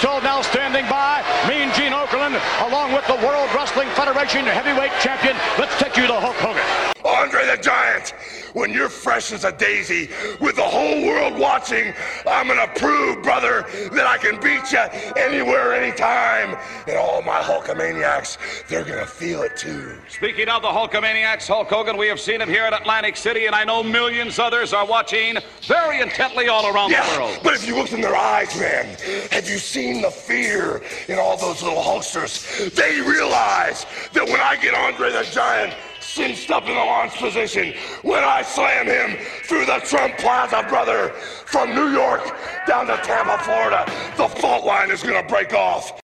Till now standing by, Mean Gene Okerlund, along with the World Wrestling Federation heavyweight champion. Let's take you to Hulk Hogan. Andre the Giant, when you're fresh as a daisy with the whole world watching, I'm gonna prove, brother, that I can beat you anywhere, anytime. And all my Hulkamaniacs, they're gonna feel it too. Speaking of the Hulkamaniacs, Hulk Hogan, we have seen him here in Atlantic City, and I know millions others are watching very intently all around the world. But if you looked in their eyes, man, have you seen the fear in all those little Hulksters? They realize that when I get Andre the Giant cinched up in the launch position, when I slam him through the Trump Plaza, brother, from New York down to Tampa, Florida, the fault line is gonna break off.